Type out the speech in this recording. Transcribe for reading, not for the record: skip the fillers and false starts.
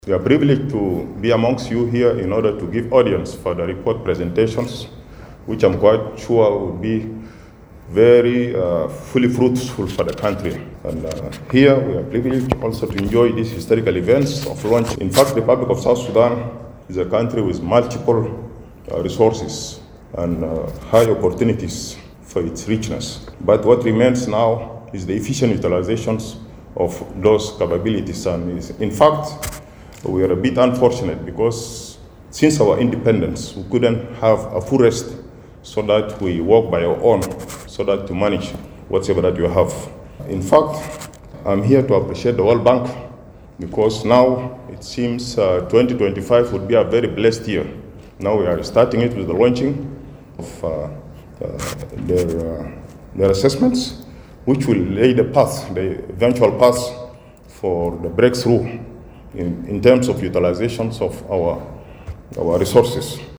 We are privileged to be amongst you here in order to give audience for the report presentations, which I'm quite sure will be very fully fruitful for the country. And here we are privileged also to enjoy these historical events of launch. In fact, the Republic of South Sudan is a country with multiple resources and high opportunities for its richness. But what remains now is the efficient utilizations of those capabilities. And in fact, we are a bit unfortunate because since our independence, we couldn't have a full rest so that we work by our own, so that to manage whatever that you have. In fact, I'm here to appreciate the World Bank because now it seems 2025 would be a very blessed year. Now we are starting it with the launching of their assessments, which will lay the path, the eventual path for the breakthrough in terms of utilizations of our resources.